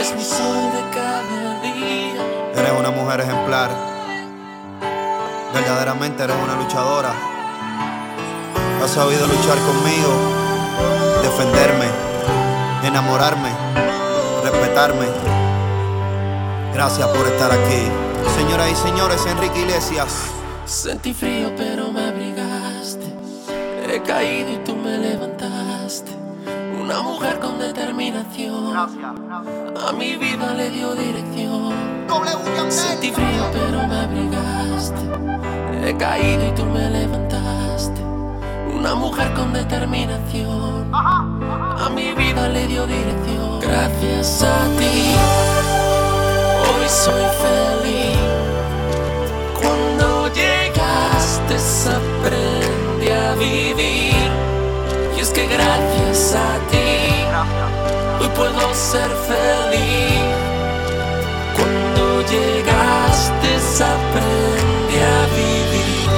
Eres mi sol de cada día. Eres una mujer ejemplar. Verdaderamente eres una luchadora. Has sabido luchar conmigo, defenderme, enamorarme, respetarme. Gracias por estar aquí. Señoras y señores, Enrique Iglesias. Sentí frío pero me abrigaste. He caído y tú me levantaste. Una mujer con determinación. A mi vida le dio dirección. Sentí frío pero me abrigaste. He caído y tú me levantaste. Una mujer con determinación. A mi vida le dio dirección. Gracias a ti hoy soy feliz. Cuando llegaste aprendí a vivir. Y es que gracias a ti hoy puedo ser feliz. Cuando llegaste aprendí a vivir.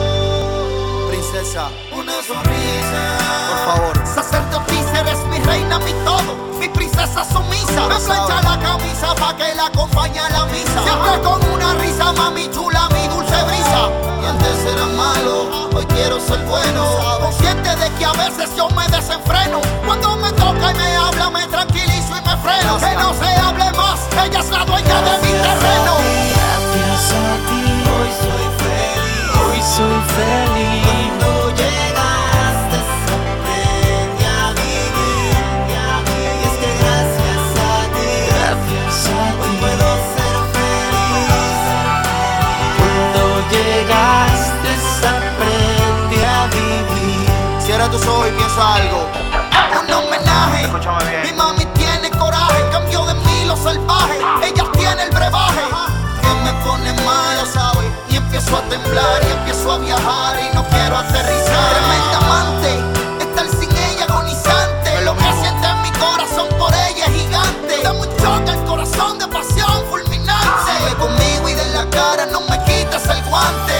Princesa, Una sonrisa, por favor. sacerdotisa, eres mi reina, mi todo, mi princesa sumisa. Me plancha la camisa pa' que la acompañe a la misa. Siempre con una risa, mami chula, mi dulce brisa. Y antes era malo, hoy quiero ser bueno. Consciente de que a veces yo me desenfreno. Cuando me toca y me habla, me tranquilizo y me freno. Que no se hable más, ella es la dueña de mi terreno. Gracias a ti Hoy soy feliz. hoy soy feliz. Cuando llegaste aprendí a vivir. Y es que gracias a ti Gracias a hoy ti puedo ser feliz. cuando llegaste aprendí a vivir. Cierra tus ojos y piensa algo. Un homenaje. Escúchame bien. Mi mami tiene coraje, cambió de mí lo salvaje. Ella tiene el brebaje que me pone mal, ¿sabes? Y empiezo a temblar y empiezo a viajar y no quiero aterrizar. Tremenda amante, estar sin ella agonizante. Lo que siente en mi corazón por ella es gigante. Da un choque el corazón de pasión fulminante. Sigue conmigo y de la cara no me quites el guante.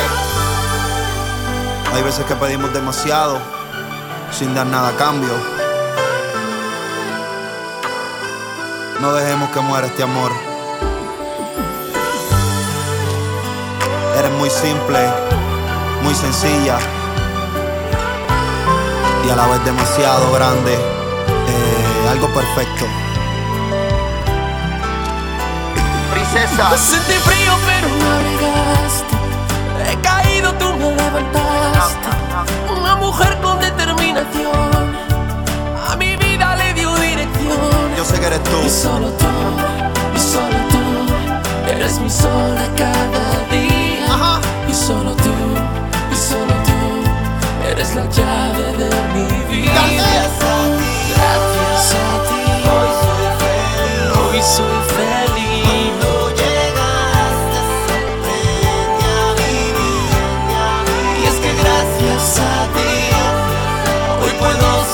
Hay veces que pedimos demasiado sin dar nada a cambio. No dejemos que muera este amor. Eres muy simple, muy sencilla y a la vez demasiado grande. Algo perfecto. Princesa. Sentí frío pero me abrigaste. He caído, tú me levantaste. Una mujer con determinación. A mi vida le dio dirección. Yo sé que eres tú. Y solo tú, eres mi sol de cada día. Y solo tú, eres la llave de mi vida. Gracias a ti Gracias a ti, hoy soy feliz. hoy soy feliz. Cuando llegaste aprendí a vivir. Y es que gracias a ti Hoy puedo